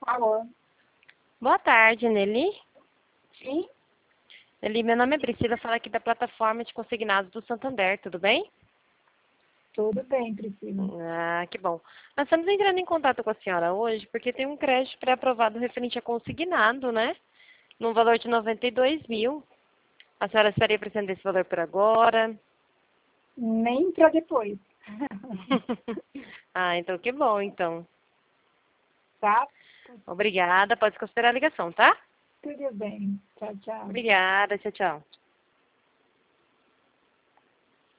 Alô? Boa tarde, Nelly. Sim? Nelly, meu nome é Priscila, falo aqui da plataforma de consignados do Santander, tudo bem? Tudo bem, Priscila. Ah, que bom. Nós estamos entrando em contato com a senhora hoje porque tem um crédito pré-aprovado referente a consignado, né? No valor de 92 mil. A senhora estaria precisando desse valor por agora? Nem para depois. Ah, então que bom, então. Tá? Obrigada, pode considerar a ligação, tá? Tudo bem. Tchau, tchau. Obrigada, tchau, tchau.